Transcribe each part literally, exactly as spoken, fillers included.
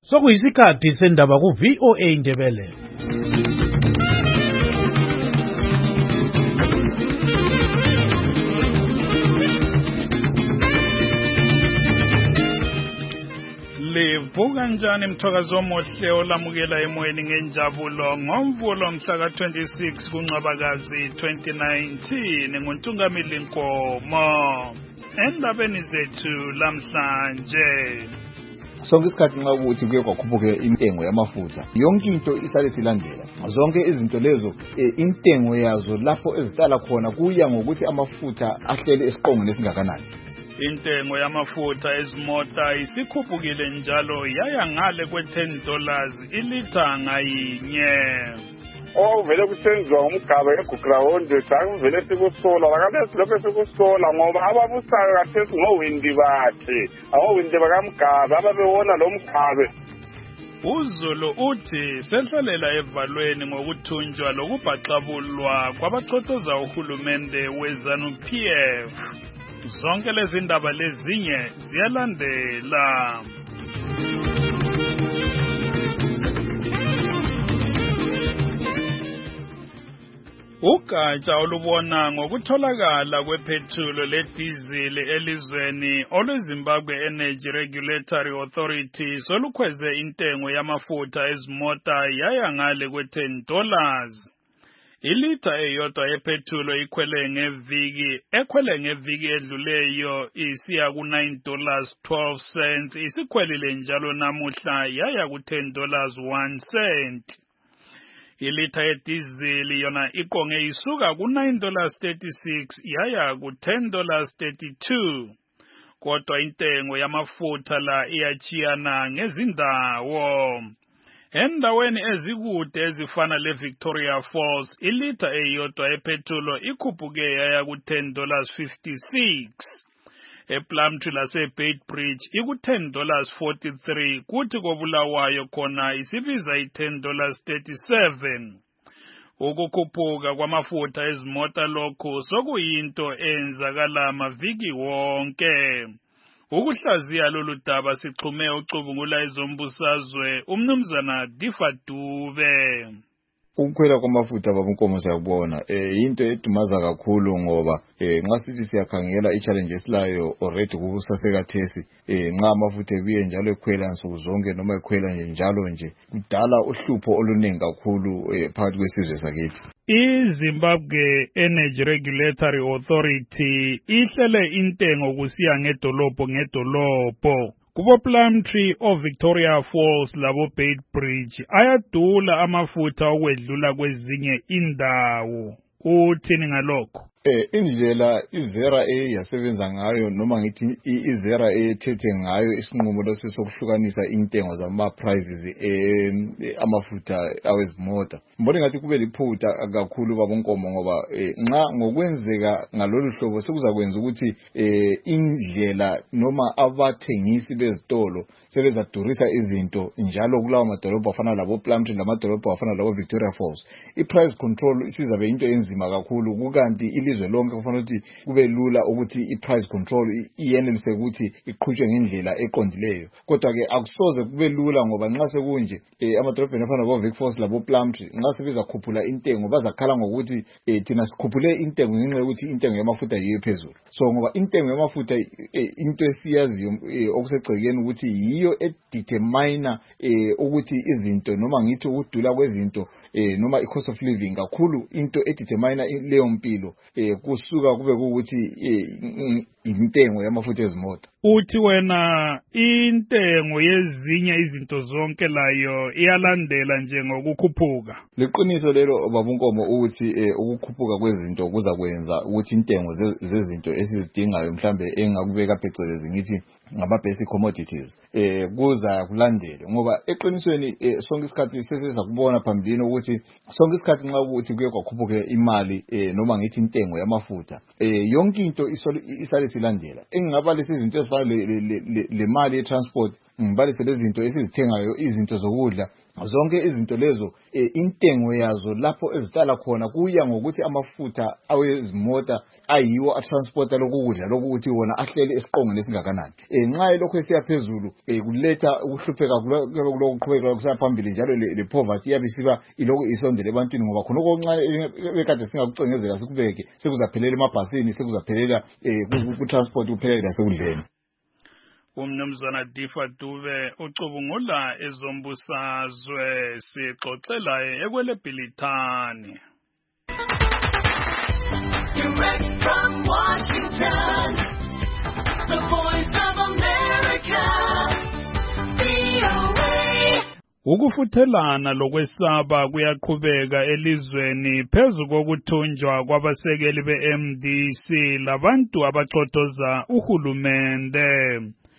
Sokuyisikhathi sendaba ku V O A Indebele. Livuka njani mthokazo omuhle olamukela emoyeni ngenjabulo ngomvulo mhla ka twenty-six kuNcwabakazi twenty nineteen nguNtungamili Nkomo. Endabeni zethu lamhlanje sonke isikhathi nxa ukuthi kuye kwakhuphuke intengo yamafutha yonke into isale silandela zonke izinto lezo intengo yazo lapho ezitala khona kuya ngokuthi amafutha ahlele esiqongweni esingakanani. Intengo yamafutha ezimota isikhuphukile njalo yaya ngale kwe ten dollars ilitha ngayinye. Oh vele kusenziwa umgaba eGuground sakuvele sikusola lakalesi lokho sikusola ngoba ababusayo kathesi ngowindi bathi awowindi bakamgaba ababewona lo mgabe. uZulu uthi sehlalela evalweni ngokuthunjwa lokubhaxabulwa kwabaxoxoza uhulumende weZanu-P F. Zonke lezi ndaba lezinye ziyalandela. Ugatsha olubona ngokutholakala kwephethulo ledizili elizweni olweZimbabwe Energy Regulatory Authority solukhweze intengo yamafutha ezimota yaya ngale kwe ten dollars. Ilitha eyodwa yephethulo ikhwele ngeviki ekhwele ngeviki edluleyo isiya ku nine dollars twelve cents isikhwelile njalo namuhla yaya ku ten dollars one cent. Ilitha yedizili yona iqonge isuka ku nine dollars thirty-six yaya ku ten dollars thirty-two. Kodwa intengo yamafutha la iyachiyana ngezindawo. Endaweni ezikude ezifana le Victoria Falls ilitha eyodwa ephethulo ikhuphuke yaya ku ten dollars fifty-six. ePlumtree lase Beitbridge iku ten dollars forty-three kuthi koBulawayo khona isibiza i ten dollars thirty-seven. Ukukhuphuka kwamafutha ezimota lokho sokuyinto enzakala maviki wonke. Ukuhlaziya lolu daba sixhume ucubungula ezombusazwe umnumzana Difa Dube. Ukukhwela kwamafutha babunkomo siyakubona eh into edumaza kakhulu ngoba eh nxa sithi siyakhangela i-challenges layo already kukusasekathesi eh nxa amafutha ebuye njalo ekhwela nsuku zonke noma ekhwela nje njalo nje kudala uhlupho oluningi kakhulu eh phakathi kwesizwe sakithi. iZimbabwe Energy Regulatory Authority ihlele intengo kusiya ngedolobho ngedolobho. Kubo Plumtree o Victoria Falls labo Beitbridge ayadula amafutha okwedlula kwezinye indawo. Uthini ngalokho? Eh indlela iZera A yasebenza ngayo noma ngithi iZera A ethethe ngayo isinqumo lesi sokuhlukanisa intengo zama prices eh amafutha awezimota. Mbona ngathi kube liphutha kakhulu babonkomo ngoba nxa ngokwenzeka ngalolu hlobo sekuzakwenza ukuthi eh indlela noma abathengisi bezitolo sebezadurisa izinto njalo kulawo madolobha afana labo Plumtree lamadolobha afana labo Victoria Falls. I-price control isizabe into enzima kakhulu kukanti ilizwe lonke kufanele ukuthi kube lula ukuthi i-price control iyenelise ukuthi iqhutshwe ngendlela eqondileyo. Kodwa ke akusoze kube lula ngoba nxa sekunje amadolobheni afana labo Vic Falls labo Plumtree nxa sebezakhuphula intengo bazakhala ngokuthi thina sikhuphule intengo ngenxa yokuthi intengo yamafutha yiyo phezulu. So ngoba intengo yamafutha into esiyaziyo okusegcekeni ukuthi yiyo edetermine ukuthi izinto noma ngithi ukudula kwezinto noma i-cost of living kakhulu into edetermine leyo mpilo kusuka kube ukuthi intengo yamafutha ezimota. Uthi wena intengo yezinye izinto zonke layo iyalandela nje ngokukhuphuka. Liqiniso lelo babunkomo ukuthi ukukhuphuka kwezinto kuza kwenza ukuthi intengo zezinto esizidingayo mhlambe engakubeka phecelezi ngithi ngaba basic commodities eh kuza kulandele ngoba eqinisweni sonke isikhathi seseza kubona phambili ukuthi sonke isikhathi nxa ukuthi kuye kwakhuphuka imali eh noma ngithi intengo yamafutha eh yonke into isale silandela engingaba lesi izinto ezifana le mali ye transport ngibalise lezi zinto esizithengayo, izinto zokudla, zonke izinto lezo intengo yazo lapho ezitala khona kuya ngokuthi amafutha awezimota ayiwo atransporta lokudla lokuthi wona ahlele esiqongweni esingakanani. Nxa lokho esiyaphezulu kuletha ukuhlupheka kulokuqhubeka kusaphambili, njalo le poverty yabe siba iloko isondele ebantwini, ngoba khona okuncane bekade singakucengezela sikubeke sekuzaphelela emabhasini, sekuzaphelela ku transport, kuphelela sekudleni. Umnumzana Difa Dube ucubungula ezombusazwe, sixoxela ekwelebhilithani. Direct from Washington, the voice of America, V O A. Ukufuthelana lokwesaba kuyaqhubeka elizweni phezu kokuthunjwa kwabasekeli be-M D C labantu abaxotoza uhulumende.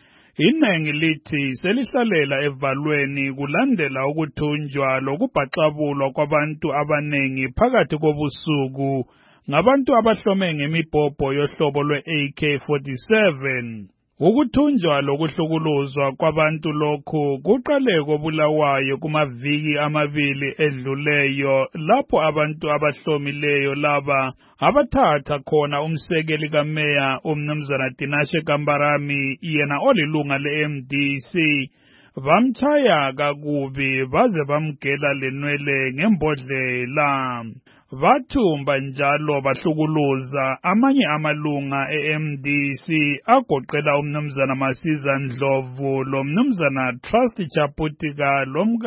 Inengi lithi selihlalela evalweni kulandela ukuthunjwa lokubhaxabulwa kwabantu abanengi phakathi kobusuku ngabantu abahlome ngemibhobho yohlobo lwe-A K forty-seven. Ukuthunjwa lokuhlukuluzwa kwabantu lokhu kuqale kobulawayo kumaviki amabili edluleyo, lapho abantu abahlomileyo laba abathatha khona umsekeli kameya umnumzana Tinashe Kambarami, yena olilunga le-M D C, bamchaya kakubi baze bamgela lenwele ngembodlela. Bathumba njalo bahlukuluza amanye amalunga e-M D C agoqela umnumzana Masiza Ndlovu lomnumzana Trust Chaputika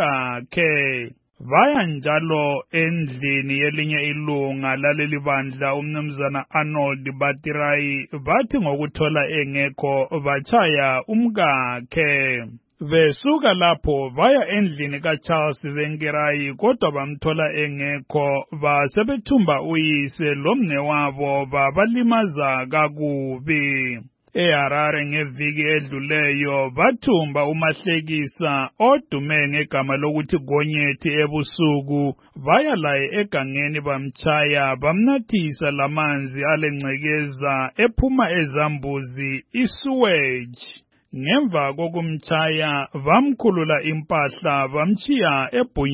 lomkakhe. Baya njalo endlini yelinye ilunga laleli bandla umnumzana Arnold Batirai, bathi ngokuthola engekho bachaya umkakhe. Besuka lapho baya endlini kaCharles Venkerai, kodwa bamthola engekho, basebethumba uyise lomnewabo babalimaza kakubi. eHarare ngeviki edluleyo bathumba uMahlekisa odume ngegama lokuthi Gonyethi ebusuku, baya laye egangeni bamchaya bamnathisa lamanzi alengcekeza ephuma ezambuzi isewage. Ngemva kokumchaya bamkhulula impahla bamchiya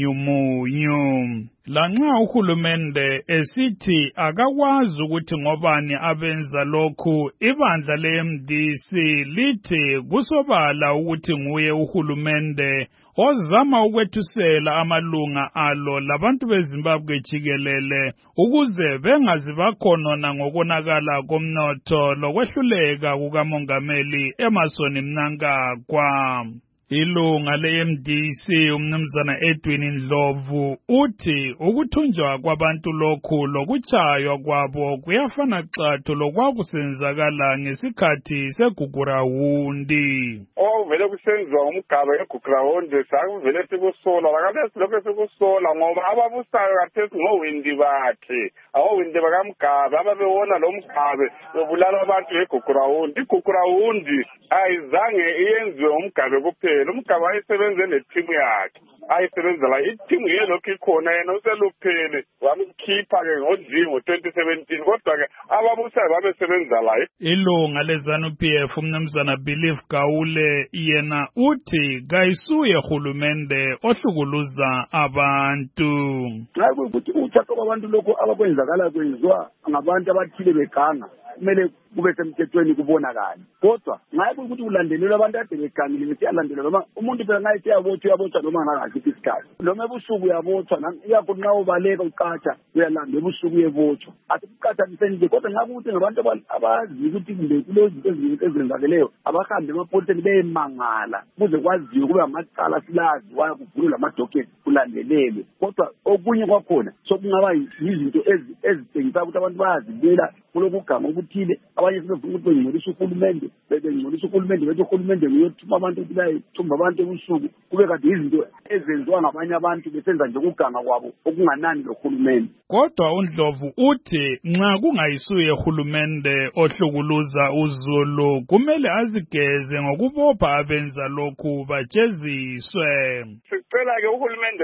eBhunyumunyu. Lanxa uhulumende esithi akakwazi ukuthi ngobani abenza lokhu, ibandla le-M D C lithi kusobala ukuthi nguye uhulumende ozama ukwethusela amalunga alo labantu beZimbabwe jikelele ukuze bengazi bakhonona ngokonakala komnotho lokwehluleka kukamongameli Emmerson Mnangagwa. Ilunga le-M D C umnumzana Edwin Ndlovu uthi ukuthunjwa kwabantu lokhu lokuchaywa kwabo kuyafana xathu lokwakusenzakala ngesikhathi segugurawundi. Ovele kusenziwa umgaba egugurawundi sakuvele sikusola lakalesi lokho sikusola ngoba ababusayo kathesi ngowindi bakhe awowindi bakamgaba ababewona lo mgabe bebulala abantu egugurawundi. Igugurawundi ayizange iyenziwe umgabe kuphela, umgaba ayisebenze netimu yakhe ayisebenzela itimu yelokhu ikhona, yena useluphele wamkhipha-ke ngodlingo twenty seventeen, kodwa-ke ababusayo babesebenza layo. Ilunga le-ZANU P F umnumzana Belief Gawule yena uthi kayisuye hulumende ohlukuluza abantu. Nxa kuyikuthi ukuthathwa kwabantu lokhu abakwenzakala kwenziwa ngabantu abathile beganga, kumele kube semthethweni kubonakala. Kodwa nxa kuyikuthi kulandelelwa abantu ade begangile besiyalandelwa, noma umuntu phela nxa esiyabotshwa uyabotshwa noma ngangakiphi isikhathi, noma ebusuku uyabotshwa, ikakhulu nxa ubaleka ucatsha uyalanda ebusuku uyebotshwa. Asikuqathaniseni nje, kodwa nxa kuyikuthi ngabantu abazi ukuthi kumbe kulezinto ezinto ezenzakeleyo abahambe emapoliseni beyemangala kuze kwaziwe kube amacala silazi waya kuvulwe lamadocket kulandelelwe. Kodwa okunye kwakhona sokungaba yizinto ezitshengisa ukuthi abantu bayazibela kulokugama okuthile, abanye sebefuna ukuthi bengcolisa uhulumende, bengcolisa uhulumende bethi uhulumende uyothuma abantu ukuthi bayethumba abantu ebusuku, kube kade izinto ezenziwa ngabanye abantu besenza nje ukuganga kwabo okunganani lohulumende. Kodwa uNdlovu uthi nxa kungayisuye uhulumende ohlukuluza uZulu, kumele azigeze ngokubopha abenza lokhu bajeziswe. Sicela-ke uhulumende lo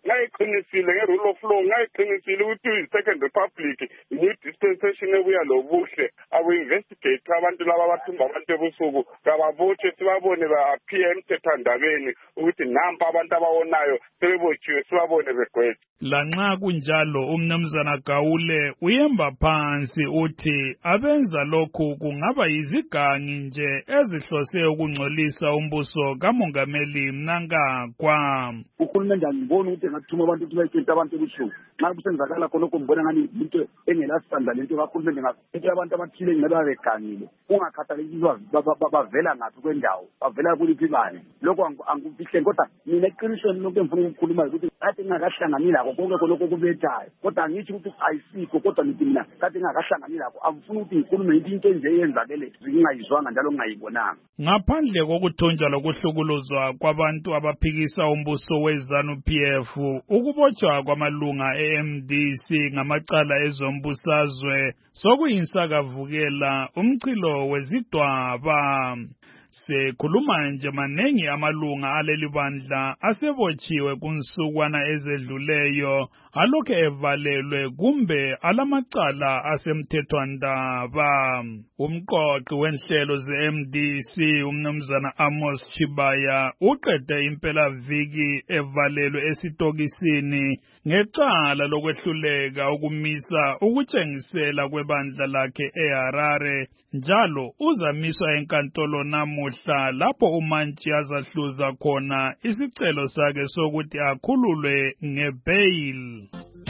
ngayiqinisile nge-rule of law, ngayiqinisile ukuthi i-second republic new dispensation ebuya lobuhle aku-investigate abantu laba abathumba abantu ebusuku kababotshe sibabone ba-aphiya emthethwandabeni ukuthi nampa abantu abawonayo sebebotshiwe sibabone begwethe. Lanxa kunjalo umnumzana Gaule uyemba phansi uthi abenza lokhu kungaba yizigangi nje ezihlose ukungcolisa umbuso kamongameli Mnangagwa. Uhulumende angiboni ukuthi engathuma abantu ukuthi bayitshente abantu ebusuku. Nxa kusenzakala khonokho ngibona ngani into engelasithanda lento kahulumende ngathi abantu abathile ngaba begangile. Ungakhathalekile bavela ngaphi kwendawo, bavela kuliphi bani. Lokho angifihle kodwa mina iqinisweni lonke ngifuna ukukhuluma ukuthi athi ngakahlanganile lakho konke khonokho kubethayo. Kodwa ngithi ukuthi ayisikho kodwa nithi mina athi ngakahlanganile lakho angifuni ukuthi ngikhulume into enje eyenzakele ngingayizwanga njalo ngayibonanga. Ngaphandle kokuthonjwa lokuhlukuluzwa kwabantu abaphikisa umbuso weZANU P F, ukubotshwa kwamalunga e-M D C ngamacala ezombusazwe sokuyinsakavukela umchilo wezidwaba. Sekhuluma nje manengi amalunga aleli bandla asebotshiwe kunsukwana ezedluleyo alokhe evalelwe kumbe alamacala asemthethwandaba. Umqoqi wenhlelo ze-M D C umnumzana Amos Chibaya uqede impela viki evalelwe esitokisini ngecala lokwehluleka ukumisa ukutshengisela kwebandla lakhe eHarare, njalo uzamiswa enkantolo namuhla lapho uMantshi azahluza khona isicelo sakhe sokuthi akhululwe ngebail.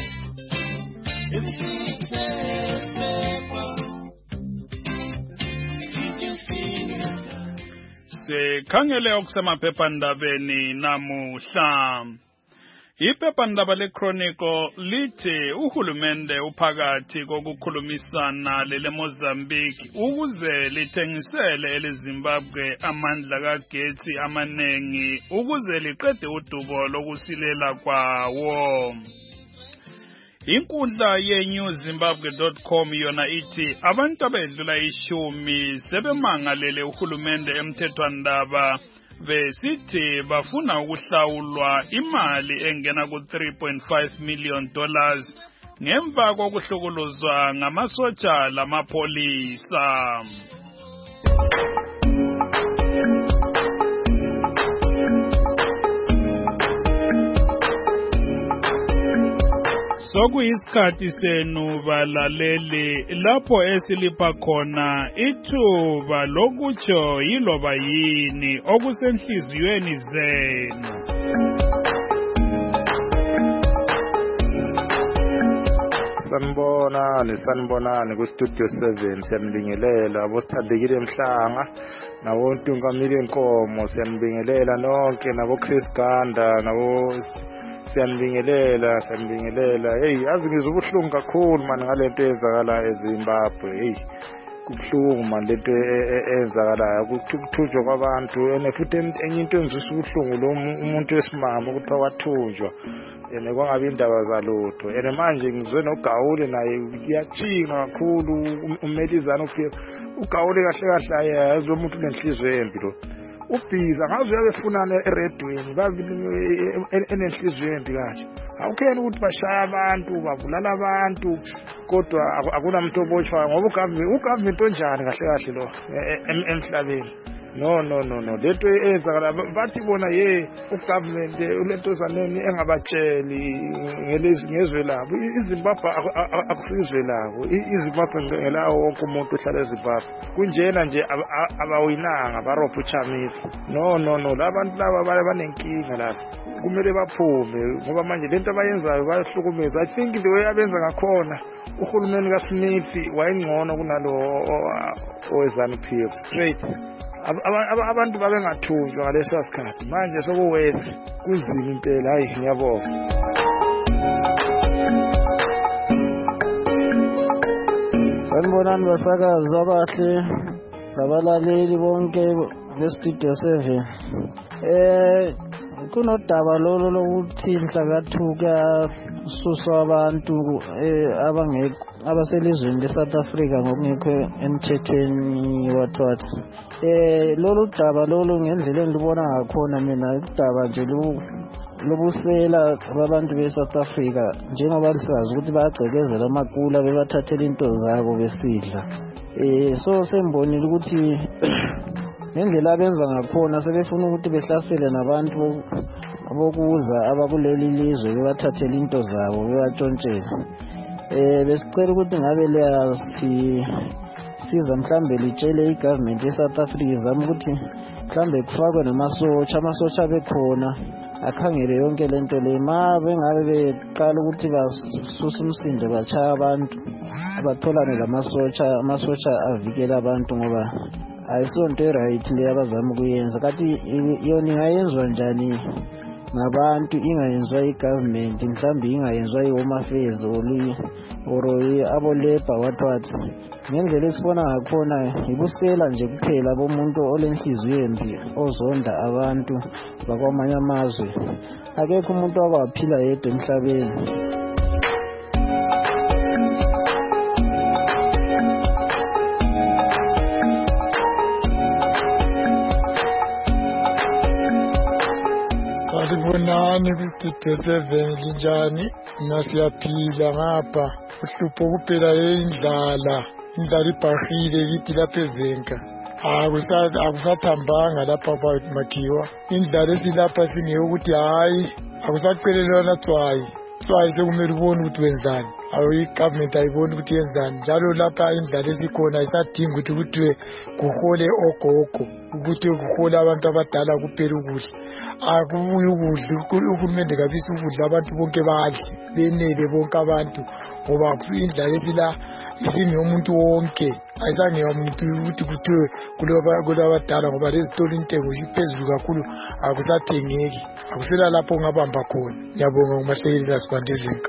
Sikhangele okusemaphephandabeni namuhla. Iphephandaba leChronicle lithi uhulumende uphakathi kokukhulumisana lele Mozambique ukuze lithengisele eleZimbabwe amandla kagetsi amanengi ukuze liqede udubo lokusilela kwawo. Inkundla ye-new zimbabwe dot com yona ithi abantu abedlula ishumi sebemangalele uhulumende emthethwandaba besithi bafuna ukuhlawulwa imali engena ku three point five million dollars ngemva kokuhlukuluzwa ngamasotsha lamapolisa. Sokuyisikhathi senu balaleli lapho esilipha khona ithuba lokutsho yiloba yini okusenhliziyweni zenu. Sanibonani sanibonani ku studio seven siyanibingelela abosithandekile emhlanga nabo Ntungamile Nkomo siyanibingelela nonke nabo Chris Ganda nabo siyanibingelela siyanibingelela. Hey azi ngizwe ubuhlungu kakhulu man ngalento eyenzakala eZimbabwe. Hey kubuhlungu man lento eyenzakala ukuthunjwa kwabantu ene futhi enye into engizwe ubuhlungu lo umuntu wesimama ukuthi wathunjwa ene kwangabe indaba zalutho ene manje ngizwe noGaule naye kuyachinga kakhulu uMelizana uFika uGaule kahle kahle yazi umuntu lenhliziyo embi lo ubhiza ngaze uyabefunana eredweni babili enenhliziyo embi kahle awukheni ukuthi bashaya abantu babulala abantu kodwa akunamuntu obotshwayo ngoba ugovernment ugovernment onjani kahle kahle lo emhlabeni. No no no no lento eyenzakala bathi bona ye ugovernment ulento zaneni engabatsheli ngelizwe ngezwe labo iZimbabwe akusizwe labo iZimbabwe ngelawo wonke umuntu ohlala eZimbabwe kunjena nje abawinanga barobha uChamisa. No no no labantu laba bale banenkinga lapha kumele baphume ngoba manje lento abayenzayo bayahlukumeza. I think the way abenza ngakhona uhulumeni kaSmith wayengcono kunalo oweZANU P F straight. Abantu babengathunjwa ngaleso sikhathi manje sokuwethu kunzima impela. Hayi ngiyabonga. Sanibonani basakazi abahle labalaleli bonke bestudio seven. Eh kunodaba lolo lokuthi inhlakathu kuyasuswa abantu abangekho abaselizweni leSouth Africa ngokungekho emthethweni wathwathi. Eh lolu daba lolu ngendlela engibona ngakhona mina udaba nje lobusela babantu be-South Africa njengoba lisazi ukuthi bayagqekezela amakula bebathathela into zabo besidla. Eh so sembonile ukuthi ngendlela abenza ngakhona sebefuna ukuthi behlasele nabantu abokuza abakuleli lizwe bebathathela into zabo bebatshontshela. Eh besicela ukuthi ngabe liyasi siza mhlambe litshele igovernment ye-South Africa izama ukuthi mhlambe kufakwe namasotsha amasotsha bekhona akhangele yonke lento le ma bengabe beqala ukuthi basusa umsindo bachaya abantu abatholane lamasotsha amasotsha avikela abantu ngoba ayisonto eright le abazama ukuyenza kanti yona ingayenzwa njani ngabantu ingayenzwa igovernment mhlambe ingayenzwa i-Home Affairs or abo labor what what ngendlela esibona ngakhona ibusela nje kuphela bomuntu olenhliziyo embi ozonda abantu bakwamanye amazwe akekho umuntu owaphila yedwa emhlabeni. Sibonani kwi-Studio seven linjani nasiyaphila ngapha uhlupho kuphela indlala indlala ibhahile kithi lapha ezenka akusazi akusathambanga lapha Makhiwa indlala esilapha singeke ukuthi hayi akusacelelwana tswayi tswayi sekumele ubone ukuthi wenzani awu igovernment ayiboni ukuthi yenzani njalo lapha indlala esikhona ayisadingi ukuthi kuthiwe kuhole ogogo ukuthi kuhole abantu abadala kuphela ukudla akubuye ukudla uhulumende kabisa ukudla abantu bonke badle benele bonke abantu ngoba indlala esila isini yomuntu wonke ayizange umuntu ukuthi kuthiwe kulabadala ngoba lezitolo intengo iphezulu kakhulu akusathengeki akusela lapho ngabamba khona. Ngiyabonga uMahleli kaSibandezinga.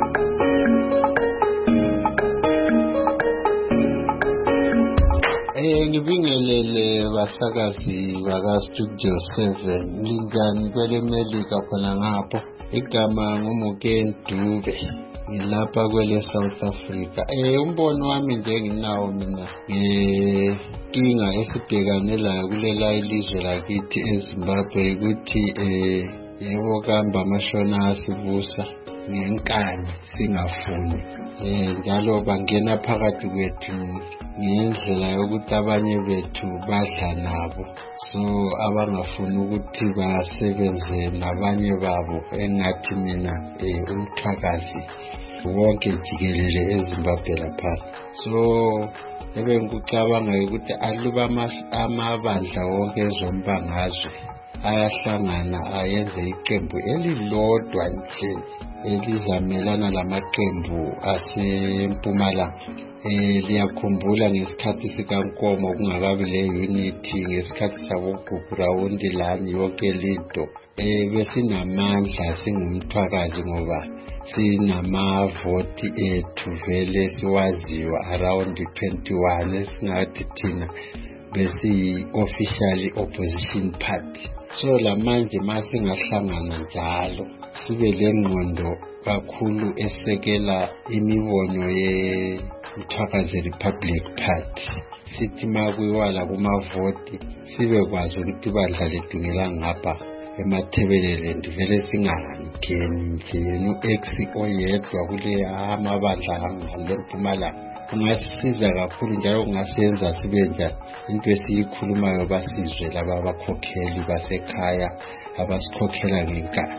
Eh ngibingelele basakazi baka Studio seven linjani kwele Melika khona ngapho igama nguMukeni Dube ngilapha kwele South Africa. Eh umbono wami nje nginawo mina nginkinga esibhekane layo kulela ilizwe lakithi eZimbabwe ukuthi eh yebo kamba amashona asibusa ngenkani singafuni eh njalo bangena phakathi kwethu ngendlela yokuthi abanye bethu badla nabo so abangafuni ukuthi basebenze nabanye babo engathi mina eh umthakazi wonke jikelele eZimbabwe lapha. So ebe ngikucabanga ukuthi aluba amabandla wonke ezombangazwe ayahlangana ayenze iqembu elilodwa nje elizamelana lamaqembu aseMpumalanga. Eh liyakhumbula ngesikhathi sikaNkomo kungakabi le unity ngesikhathi saboGugu rawundi lani yonke linto eh besinamandla singumthwakazi ngoba sinamavoti ethu vele siwaziwa around twenty-one esingathi thina besi officially opposition party. So lamanje masingahlangana njalo sibe lengqondo kakhulu esekela imibono ye Mthwakazi Republic Party sithi makuyiwala kumavoti sibe kwazi ukuthi badlale dungela ngapha emathebelele ndivele singangeni nje no-X oyedwa kule amabandla angale Mpumalanga kungasisiza kakhulu njalo kungasiyenza sibe njani into esiyikhulumayo basizwe laba abakhokheli basekhaya abasikhokhela ngenkani.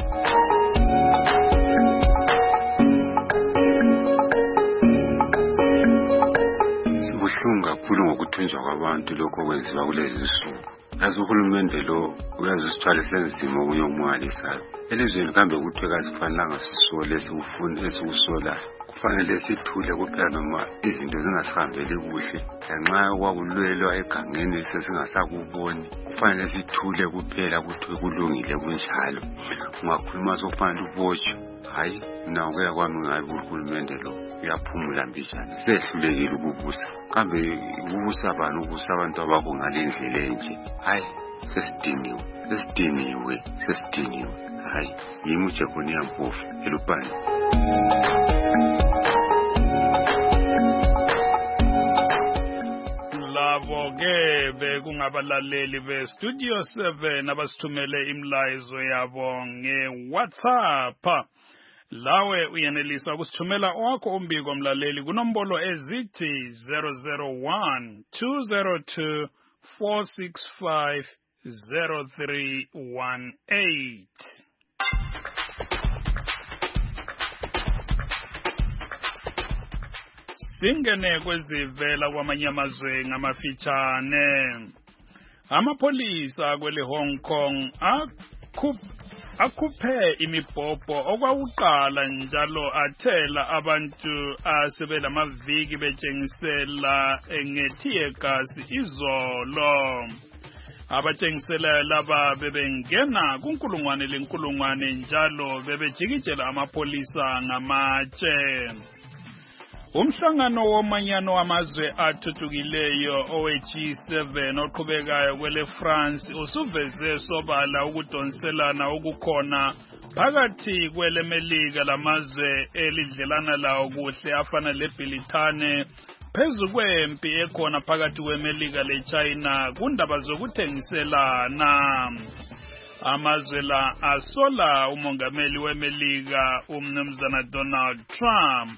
Sibuhlungu kakhulu ngokuthunjwa kwabantu lokho kwenziwa kulezi nsuku. Yazi uhulumende lo uyazisithwala senzima ukuyomwalisayo elizweni kambe kuthiwe kasifanelanga sisole siwufune esiwusolayo kufanele sithule kuphela noma izinto zingasihambeli kuhle ngenxa yokwakulwelwa egangeni sesingasakuboni kufanele sithule kuphela kuthiwe kulungile kunjalo ungakhuluma sokufanele ubotshwe hayi mina ukuya kwami ngabe uhulumende lo uyaphumula mbijana sehlulekile ukubusa kambe ukubusa abantu ukubusa abantu abakho ngale ndlela enje hayi sesidiniwe sesidiniwe sesidiniwe hayi yimi uJekonia Mpofu eLupane. Labo ke ke kungabalaleli be Studio seven abasithumele imlayezo yabo nge-WhatsApp. Lawe uyenelisa ukusithumela owakho umbiko mlaleli kunombolo ezithi zero zero one two zero two four six five zero three one eight. Singene kwezivela kwamanye amazwe ngamafitshane. Amapolisa kwele Hong Kong akhuphe imibhobho okwakuqala njalo athela abantu asebelamaviki betshengisela ngetear gas izolo. Abatshengisela laba bebengena kunkulungwane lenkulungwane njalo bebejikijela amapolisa ngamatshe. Umhlangano womanyano wamazwe athuthukileyo owe G seven oqhubekayo kwele France usuveze sobala ukudonselana okukhona phakathi kwele Melika lamazwe elidlelana lawo kuhle afana leBritane phezu kwempi ekhona phakathi kweMelika leChina kundaba zokuthengiselana. Amazwe la asola umongameli weMelika umnumzana Donald Trump.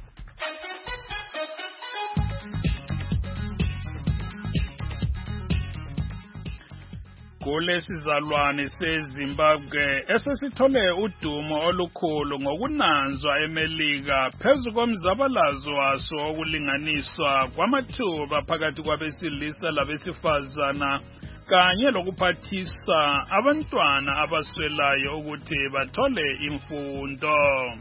Kulesizalwane seZimbabwe esesithole udumo olukhulu ngokunanzwa eMelika phezu komzabalazo waso okulinganiswa kwamathuba phakathi kwabesilisa labesifazana kanye lokuphathisa abantwana abaswelayo ukuthi bathole imfundo.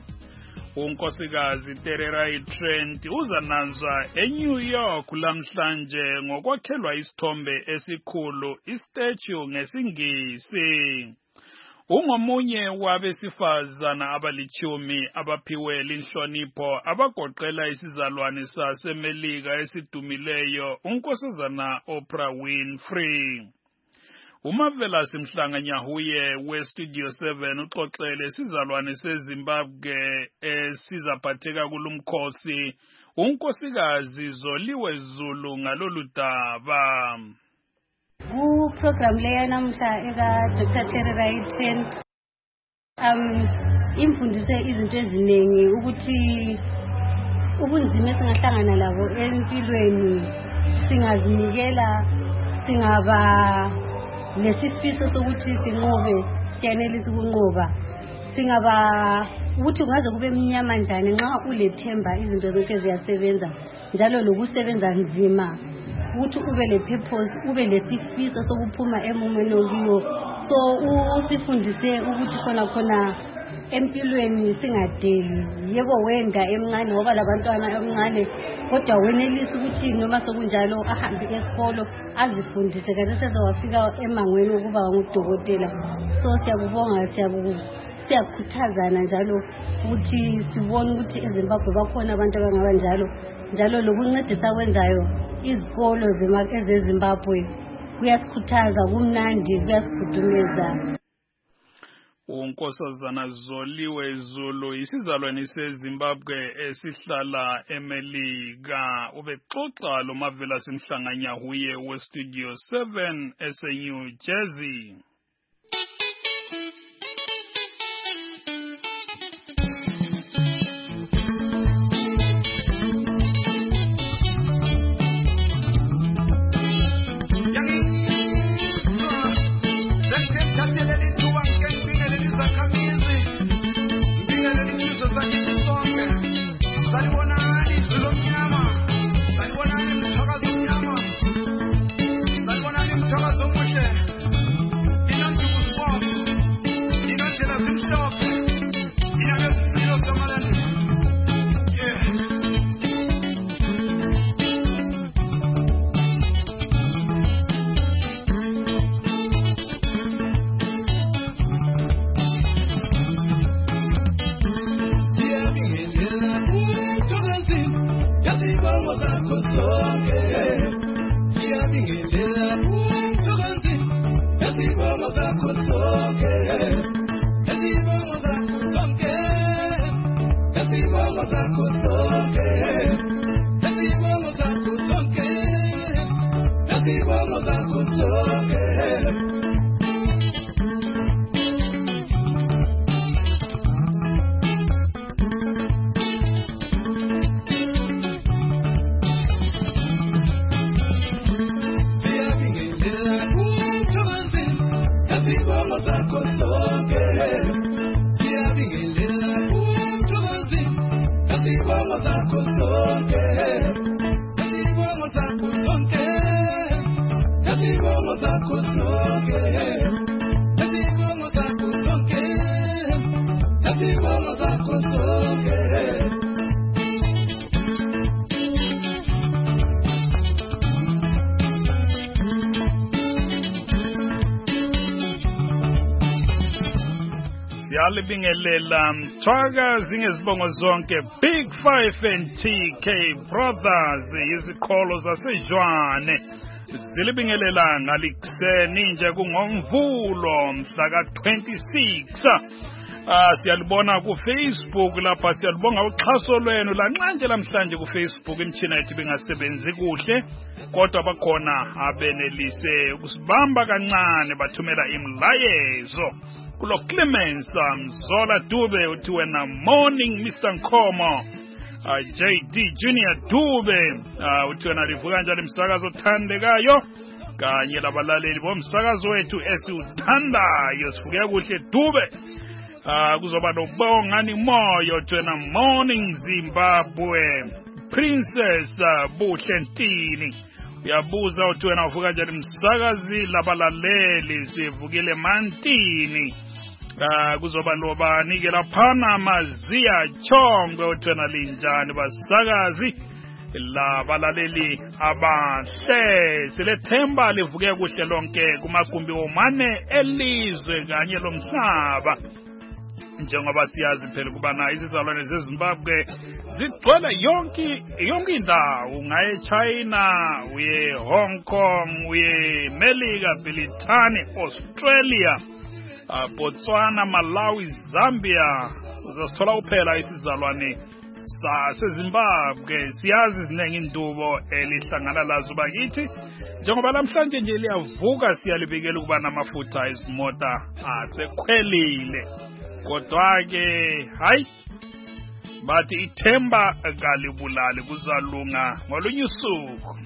Unkosikazi Tererai Trent uzananzwa eNew York lamhlanje ngokwakhelwa isithombe esikhulu istatue ngesingisi. Ungomunye wabesifazana abalichumi abaphiwe inhlonipho abagoqela isizalwane saseMelika esidumileyo unkosazana Oprah Winfrey. Umavela simhlanga Nyahuye we Studio seven uxoxele sizalwane seZimbabwe esizaphatheka kulumkhosi unkosikazi Zoliwe Zulu ngaloludaba. Ku program leya namhla eka Doctor Tererai Trent um imfundise izinto eziningi ukuthi ubunzima esingahlangana labo empilweni singazinikela singaba nesifiso sokuthi sinqobe siyanelisa ukunqoba singaba ukuthi ungaze kube mnyama njani nxa ulethemba izinto zonke ziyasebenza njalo lokusebenza nzima ukuthi ube le purpose ube lesifiso sokuphuma emumeni okiyo. So usifundise ukuthi khona khona empilweni singadeli. Yebo wenda emncane ngoba labantwana emncane kodwa wenelisa ukuthi noma sokunjalo ahambe esikolo azifundise kaze sezowafika emangweni ukuba ngudokotela. So siyakubonga siyakhuthazana njalo ukuthi sibone ukuthi eZimbabwe bakhona abantu abangaba njalo njalo lokuncedisa kwenzayo izikolo zeZimbabwe kuyasikhuthaza kumnandi kuyasikhudumeza. Unkosazana Zoliwe Zulu isizalwane seZimbabwe esihlala eMelika ubexoxa lo mavela simhlanga Nyahuye we Studio seven eseNew Jersey. Siyalibingelela mthwaka zingezibongo zonke Big Five and T K Brothers iziqholo zasejwane zilibingelela ngalikuseni nje kungomvulo mhla ka twenty-six. Ah siyalibona ku Facebook lapha siyalibonga uxhaso lwenu lanxanje lamhlanje ku Facebook imchina yethu bengasebenzi kuhle kodwa bakhona abenelise ukusibamba kancane bathumela imlayezo. Kulo Clemens Mzola Dube uthi wena morning Mister Nkomo. uh, J D Junior Dube uh, uthi wena livuka njalo umsakazo othandekayo kanye labalaleli bomsakazo wethu esiuthandayo sivuke kuhle Dube. Uh, kuzoba nobongani moyo uthi wena morning Zimbabwe Princess uh, Buhle Ntini. Uyabuza uthi wena uvuka njalo umsakazi labalaleli sivukile mantini. Uh, kuzoba nobani ke laphana Mazia Chongwe uthi wena linjani basakazi labalaleli abahle silethemba livuke kuhle lonke kumagumbi omane elizwe kanye lomhlaba. Njengoba siyazi phela kubana izizalwane zeZimbabwe zigcwele yonke yonke indawo ngaye China uye Hong Kong uye Melika Britani Australia uh, Botswana Malawi Zambia uzasithola uphela isizalwane saseZimbabwe. Siyazi izinenge indubo elihlangana lazo bakithi njengoba namhlanje nje liyavuka siyalibikela ukuba namafutha ezimota asekhwelile. Kodwa ke hayi bathi ithemba kalibulali kuzalunga ngolunye usuku.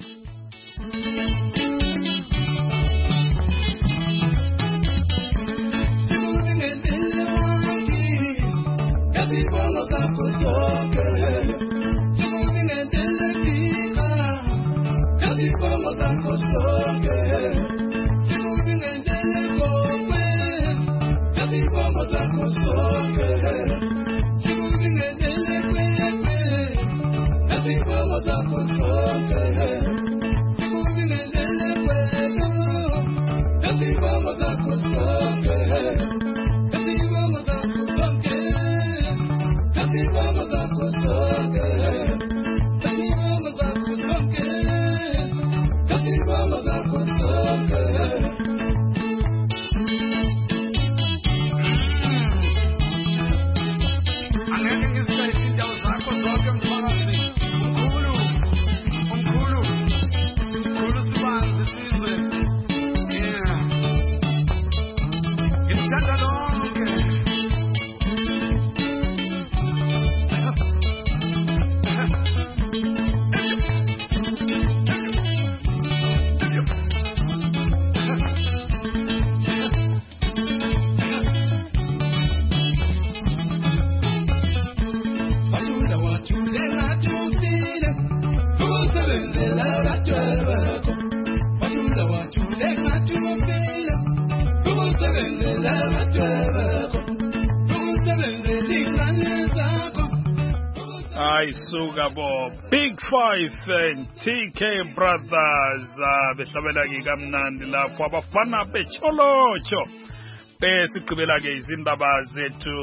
Suka bo Big Five and T K Brothers behlabela ke kamnandi lapho abafana becholocho besigqibela ke izindaba zethu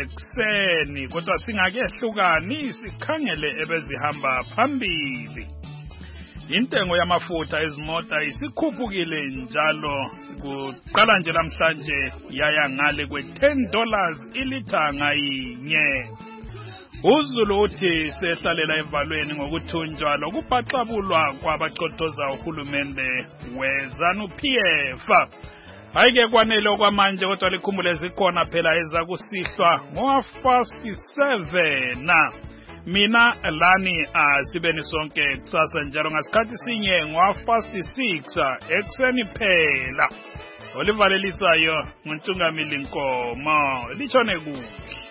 zekuseni kodwa singakehlukani sikhangele ebezihamba phambili. Intengo yamafutha ezimota isikhuphukile njalo kuqala nje namhlanje yaya ngale kwe ten dollars ilitha ngayinye. uZulu uthi sehlalela evalweni ngokuthunjwa lokubhaxabulwa kwabaqothoza uhulumende weZANU-P F. Ayike kwanele okwamanje kodwa likhumbule zikhona phela ezakusihlwa ngo past seven. Mina lani asibeni sonke kusasa njalo ngasikhathi sinye ngo past six ekseni phela. Olivalelisayo nguntungamili Nkomo lichone kuhle.